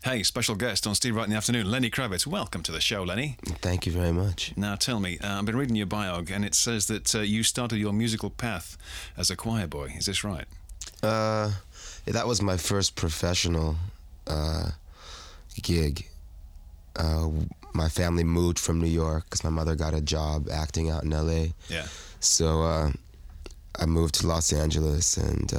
Hey, special guest on Steve Wright in the Afternoon, Lenny Kravitz. Welcome to the show, Lenny. Thank you very much. Now tell me, I've been reading your bio and it says that you started your musical path as a choir boy. Is this right? Yeah, that was my first professional gig. My family moved from New York because my mother got a job acting out in L.A. Yeah. So I moved to Los Angeles, and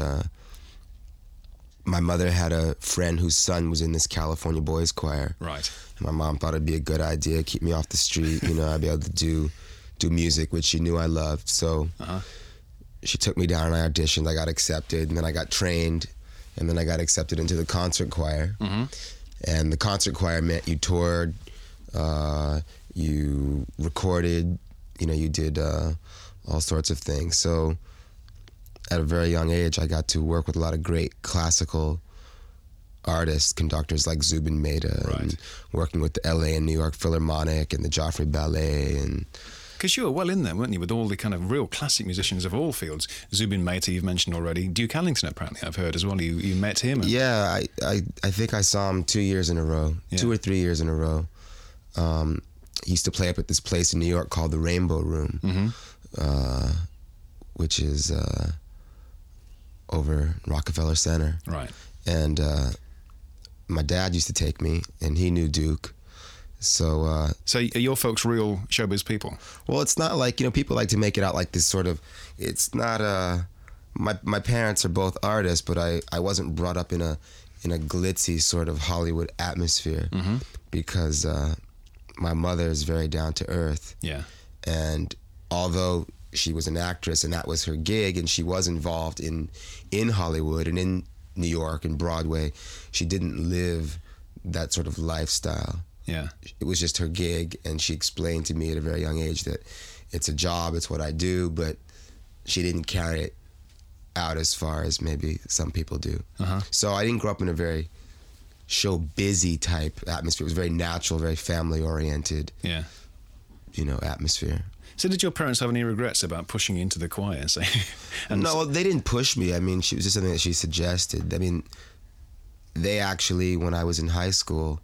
my mother had a friend whose son was in this California boys choir. Right. And my mom thought it'd be a good idea, keep me off the street, I'd be able to do music, which she knew I loved. So she took me down and I auditioned, I got accepted, and then I got trained, and then I got accepted into the concert choir. Mm-hmm. And the concert choir meant you toured, you recorded, you did all sorts of things. So at a very young age, I got to work with a lot of great classical artists, conductors like Zubin Mehta, right, and working with the LA and New York Philharmonic and the Joffrey Ballet. And because you were well in there, weren't you, with all the kind of real classic musicians of all fields. Zubin Mehta, you've mentioned already. Duke Ellington, apparently, I've heard as well. You met him. Yeah, I think I saw him 2 years in a row, 2 or 3 years in a row. He used to play up at this place in New York called the Rainbow Room, mm-hmm, which is over Rockefeller Center. Right. And my dad used to take me, and he knew Duke. So are your folks real showbiz people? Well, it's not like, people like to make it out like this sort of, it's not, my parents are both artists, but I wasn't brought up in a glitzy sort of Hollywood atmosphere, mm-hmm, because my mother is very down to earth. Yeah. And although she was an actress and that was her gig, and she was involved in Hollywood and in New York and Broadway, she didn't live that sort of lifestyle. Yeah. It was just her gig, and she explained to me at a very young age that it's a job, it's what I do, but she didn't carry it out as far as maybe some people do. Uh-huh. So I didn't grow up in a very show-busy type atmosphere. It was very natural, very family-oriented, yeah, atmosphere. So did your parents have any regrets about pushing you into the choir? No, they didn't push me. I mean, she was just something that she suggested. I mean, they actually, when I was in high school,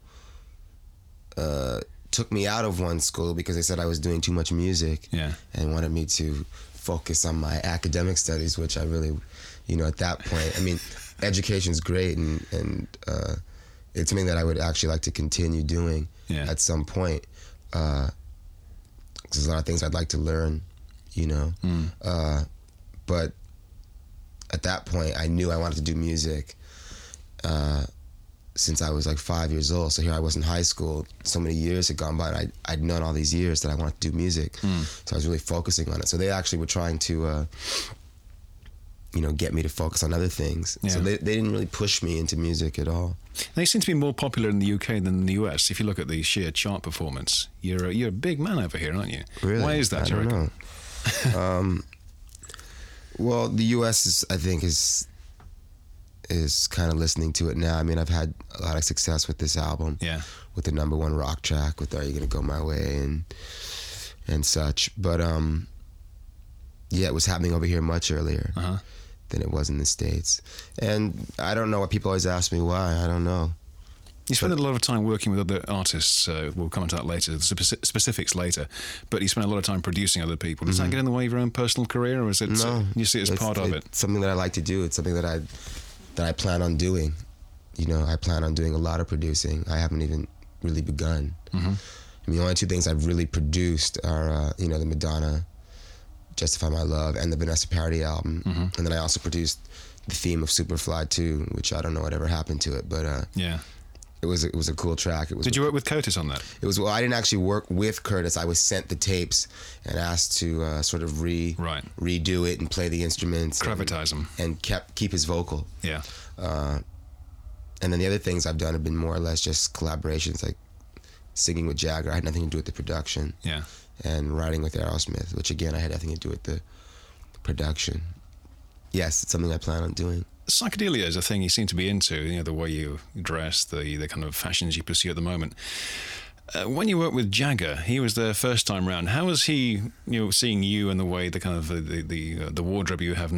took me out of one school because they said I was doing too much music, yeah, and wanted me to focus on my academic studies, which I really, at that point, I mean, education's great, and it's something that I would actually like to continue doing, yeah, at some point. There's a lot of things I'd like to learn, but at that point I knew I wanted to do music since I was like 5 years old. So here I was in high school, so many years had gone by, and I'd known all these years that I wanted to do music. So I was really focusing on it. So they actually were trying to get me to focus on other things. Yeah. So they didn't really push me into music at all. They seem to be more popular in the UK than in the US. If you look at the sheer chart performance, you're a big man over here, aren't you? Really? Why is that? I don't know. Well, the US I think is kind of listening to it now. I mean, I've had a lot of success with this album. Yeah. With the #1 rock track, with "Are You Gonna Go My Way" and such. But yeah, it was happening over here much earlier. Uh-huh. Than it was in the States. And I don't know why people always ask me why. I don't know. You spend a lot of time working with other artists. We'll come into that later, the specifics later. But you spend a lot of time producing other people. Does that get in the way of your own personal career, or is it? No, you see it as part of it? It's something that I like to do. It's something that I plan on doing. I plan on doing a lot of producing. I haven't even really begun. Mm-hmm. I mean, the only two things I've really produced are, the Madonna Justify My Love and the Vanessa Paradis album. Mm-hmm. And then I also produced the theme of Superfly 2, which I don't know whatever happened to it, but yeah, it was a cool track. Did you work with Curtis on that? I didn't actually work with Curtis. I was sent the tapes and asked to sort of redo it and play the instruments, Kravitize him, and keep his vocal. Yeah. And then the other things I've done have been more or less just collaborations, like singing with Jagger. I had nothing to do with the production. Yeah. And writing with Aerosmith, which again, I had nothing to do with the production. Yes, it's something I plan on doing. Psychedelia is a thing you seem to be into, the way you dress, the kind of fashions you pursue at the moment. When you worked with Jagger, he was there first time round. How was he, seeing you and the way the kind of the wardrobe you have now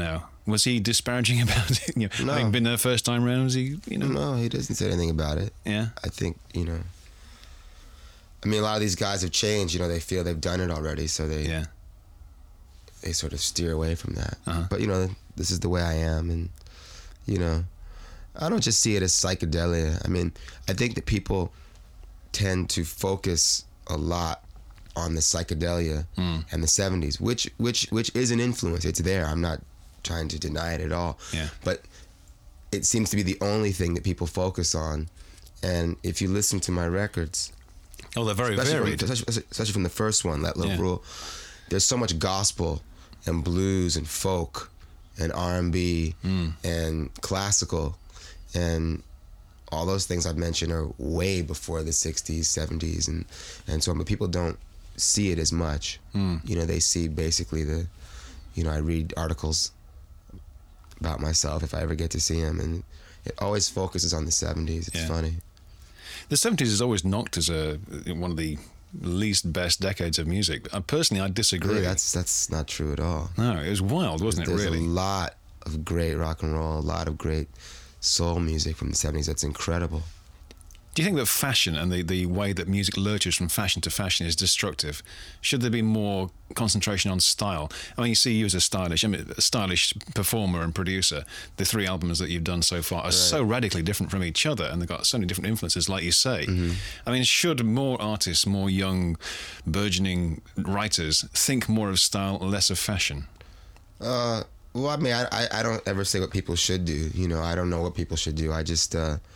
Was he disparaging about it? You know, No. having been there first time round, was he? You know, No, he doesn't say anything about it. yeah, I think, you know, I mean, a lot of these guys have changed. You know, they feel they've done it already, so yeah. they sort of steer away from that. Uh-huh. But, you know, this is the way I am. And, you know, I don't just see it as psychedelia. I mean, I think that people tend to focus a lot on the psychedelia and the 70s, which is an influence. It's there. I'm not trying to deny it at all. Yeah. But it seems to be the only thing that people focus on. And if you listen to my records, Oh, they're very varied. especially from the first one, Let Love Yeah. Rule, there's so much gospel and blues and folk and R&B and classical, and all those things I've mentioned are way before the 60s, 70s, and so on. But people don't see it as much. You know, they see basically I read articles about myself if I ever get to see them, and it always focuses on the 70s. It's Yeah. funny. The 70s is always knocked as one of the least best decades of music. Personally, I disagree. Really, that's not true at all. No, it was wild, wasn't it, There's really? a lot of great rock and roll, a lot of great soul music from the 70s. That's incredible. Do you think that fashion and the way that music lurches from fashion to fashion is destructive? Should there be more concentration on style? I mean, you see you as a stylish performer and producer. The 3 albums that you've done so far are so radically different from each other, and they've got so many different influences, like you say. I mean, should more artists, more young, burgeoning writers think more of style, less of fashion? Well, I mean, I don't ever say what people should do. You know, I don't know what people should do. I just,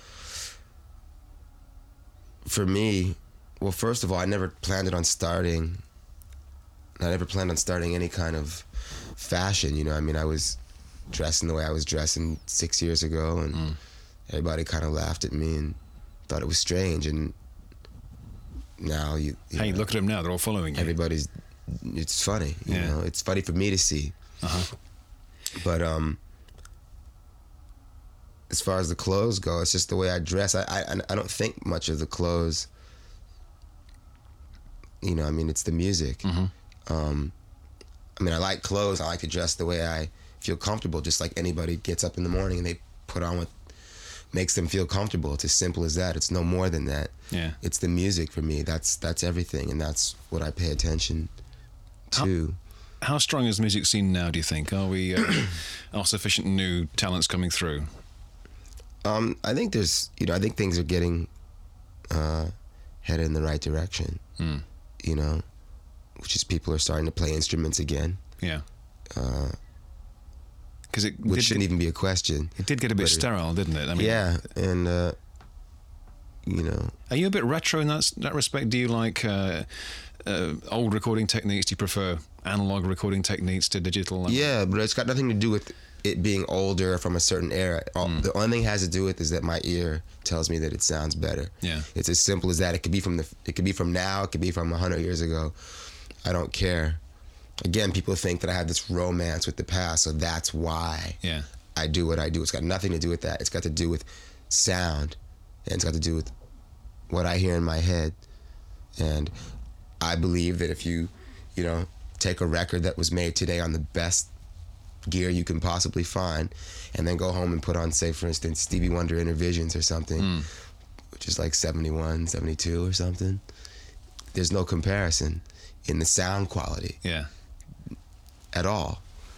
for me, well, first of all, I never planned on starting any kind of fashion. You know, I mean, I was dressing the way I was dressing 6 years ago, and everybody kind of laughed at me and thought it was strange. And now you Hey, know, look at them now; they're all following you. it's funny. You Yeah. know, it's funny for me to see. But as far as the clothes go, it's just the way I dress. I don't think much of the clothes. You know, I mean, it's the music. I mean, I like clothes. I like to dress the way I feel comfortable, just like anybody gets up in the morning and they put on what makes them feel comfortable. It's as simple as that. It's no more than that. Yeah. It's the music for me. That's everything, and that's what I pay attention to. How strong is the music scene now, do you think? Are we are sufficient new talents coming through? I think I think things are getting headed in the right direction. You know, which is people are starting to play instruments again. Yeah. Because Which shouldn't even be a question. It did get a bit sterile, didn't it? I mean, Yeah, and you know, are you a bit retro in that respect? Do you like old recording techniques? Do you prefer analog recording techniques to digital? yeah, but it's got nothing to do with it being older from a certain era. The only thing it has to do with is that my ear tells me that it sounds better. Yeah. It's as simple as that. It could be from now. It could be from 100 years ago. I don't care. Again, people think that I have this romance with the past, so that's why Yeah. I do what I do. It's got nothing to do with that. It's got to do with sound, and it's got to do with what I hear in my head. And I believe that if you take a record that was made today on the best gear you can possibly find, and then go home and put on, say, for instance, Stevie Wonder Intervisions or something, which is like 71, 72 or something, there's no comparison in the sound quality. Yeah. At all.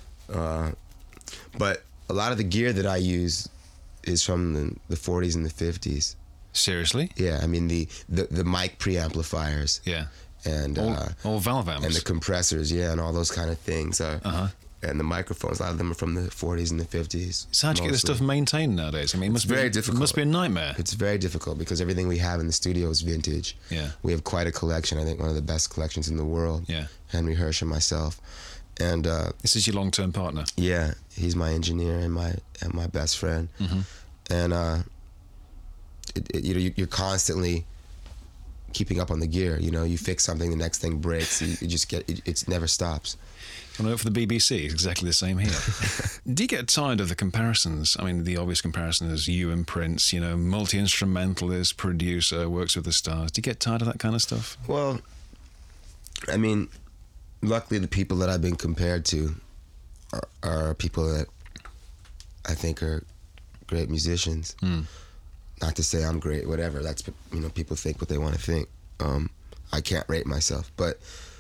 But a lot of the gear that I use is from the 40s and the 50s. Seriously? Yeah, I mean the mic preamplifiers. Yeah. And all valve amps. and the compressors, yeah, and all those kind of things. And the microphones, a lot of them are from the 40s and the 50s. So how do you get this stuff maintained nowadays? I mean, It's very difficult. It must be a nightmare. It's very difficult because everything we have in the studio is vintage. Yeah. We have quite a collection. I think one of the best collections in the world. Yeah. Henry Hirsch and myself. And This is your long-term partner. yeah, he's my engineer and my best friend. And you're constantly keeping up on the gear. You know, you fix something, the next thing breaks. You just get it never stops. I know for the BBC, it's exactly the same here. Do you get tired of the comparisons? I mean, the obvious comparison is you and Prince, you know, multi-instrumentalist, producer, works with the stars. Do you get tired of that kind of stuff? Well, I mean, luckily the people that I've been compared to are people that I think are great musicians. Not to say I'm great, whatever. That's, you know, people think what they want to think. I can't rate myself, but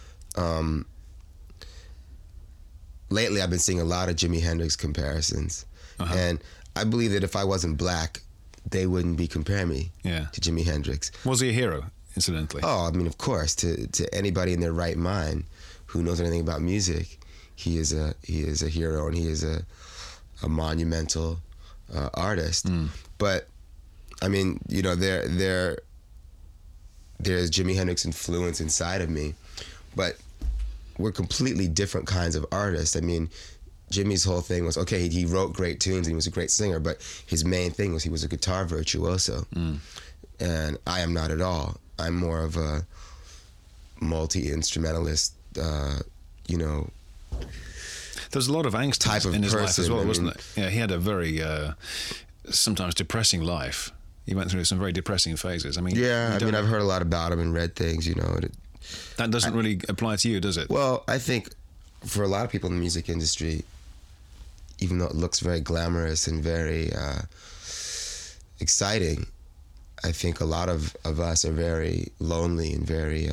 lately I've been seeing a lot of Jimi Hendrix comparisons, and I believe that if I wasn't black, they wouldn't be comparing me to Jimi Hendrix. Was he a hero, incidentally? Oh, I mean, of course, to anybody in their right mind who knows anything about music, he is a hero, and he is a monumental artist. But I mean, you know, there's Jimi Hendrix influence inside of me, but we're completely different kinds of artists. I mean, Jimmy's whole thing was, okay, he wrote great tunes and he was a great singer, but his main thing was he was a guitar virtuoso. And I am not at all. I'm more of a multi-instrumentalist, you know. There's a lot of angst type of in his person, life as well, I wasn't mean, it? Yeah, he had a very, sometimes depressing life. He went through some very depressing phases. I mean, yeah, I mean, I've heard a lot about him and read things, you know. That doesn't really apply to you, does it? Well, I think for a lot of people in the music industry, even though it looks very glamorous and very exciting, I think a lot of us are very lonely and very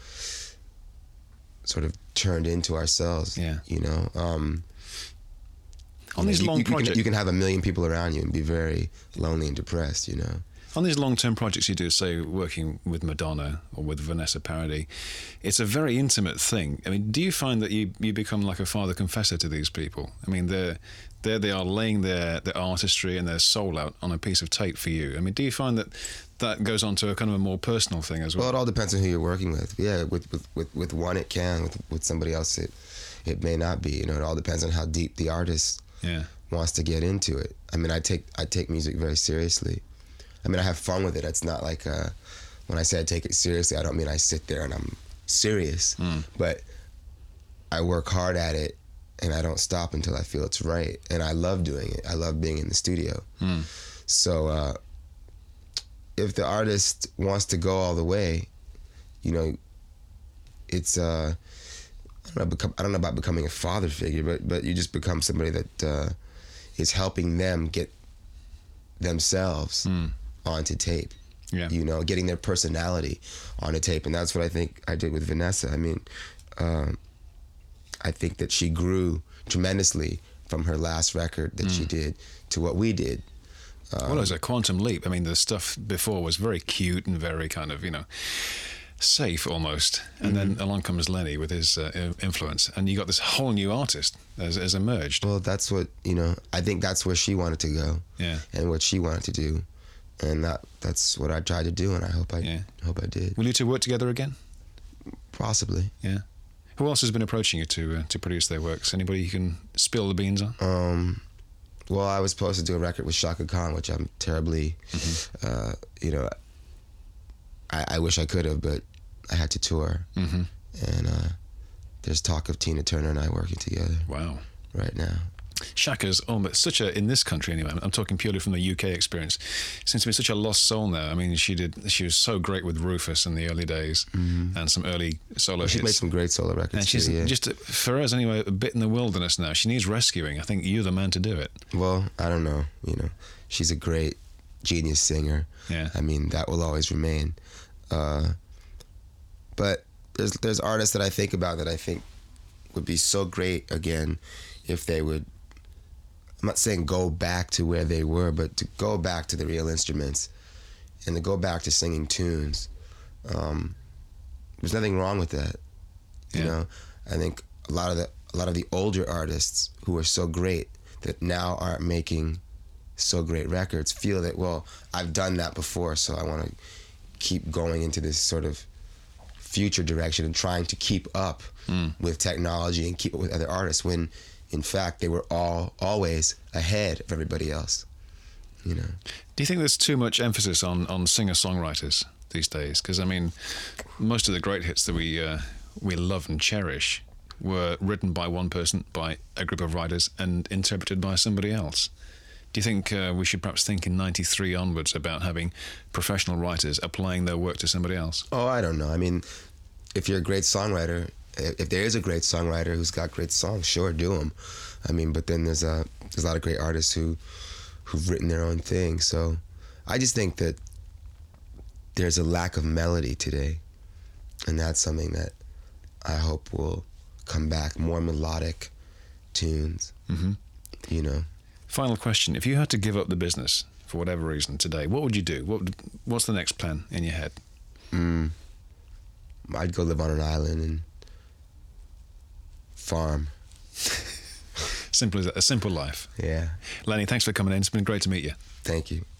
sort of turned into ourselves. Yeah. You know, on these long projects, you can have a million people around you and be very lonely and depressed. You know. On these long-term projects you do, say working with Madonna or with Vanessa Paradis, it's a very intimate thing. I mean, do you find that you become like a father confessor to these people? I mean, they are laying their artistry and their soul out on a piece of tape for you. I mean, do you find that goes on to a kind of a more personal thing as well? Well, it all depends on who you're working with. Yeah, with one it can, with somebody else it may not be. You know, it all depends on how deep the artist wants to get into it. I mean, I take music very seriously. I mean, I have fun with it. It's not like when I say I take it seriously, I don't mean I sit there and I'm serious, but I work hard at it and I don't stop until I feel it's right. And I love doing it. I love being in the studio. So if the artist wants to go all the way, you know, it's I don't know about becoming a father figure, but you just become somebody that is helping them get themselves onto tape. You know, getting their personality onto tape. And that's what I think I did with Vanessa. I mean, I think that she grew tremendously from her last record that she did to what we did. Well, it was a quantum leap. I mean, the stuff before was very cute and very kind of, you know, safe almost. And then along comes Lenny with his influence, and you got this whole new artist has emerged. Well, that's what, you know, I think that's where she wanted to go. Yeah. And what she wanted to do. And that's what I tried to do, and I hope I did. Will you two work together again? Possibly. Yeah. Who else has been approaching you to produce their works? Anybody you can spill the beans on? Well, I was supposed to do a record with Chaka Khan, which I'm terribly, you know, I wish I could have, but I had to tour. And there's talk of Tina Turner and I working together. Wow. Right now. Shaka's almost such a, in this country anyway, I'm talking purely from the UK experience, seems to be such a lost soul now. I mean, she was so great with Rufus in the early days and some early solo hits. She made some great solo records. And she's just, for us anyway, a bit in the wilderness now. She needs rescuing. I think you're the man to do it. Well, I don't know. You know, she's a great genius singer. Yeah. I mean, that will always remain. But there's artists that I think about that I think would be so great again if they would, I'm not saying go back to where they were, but to go back to the real instruments and to go back to singing tunes. There's nothing wrong with that. You know, I think a lot of the older artists who are so great that now aren't making so great records feel that, well, I've done that before, so I want to keep going into this sort of future direction and trying to keep up with technology and keep up with other artists when in fact they were always ahead of everybody else, you know. Do you think there's too much emphasis on singer-songwriters these days? Because I mean, most of the great hits that we love and cherish were written by one person, by a group of writers, and interpreted by somebody else. Do you think we should perhaps think in '93 onwards about having professional writers applying their work to somebody else? Oh, I don't know. I mean, if you're a great songwriter if there is a great songwriter who's got great songs, sure, do them. I mean, but then there's a lot of great artists who've written their own thing. So I just think that there's a lack of melody today, and that's something that I hope will come back. More melodic tunes, you know. Final question: if you had to give up the business for whatever reason today, what would you do? What's the next plan in your head? I'd go live on an island and farm. Simple as that, a simple life. Yeah. Lenny, thanks for coming in. It's been great to meet you. Thank you.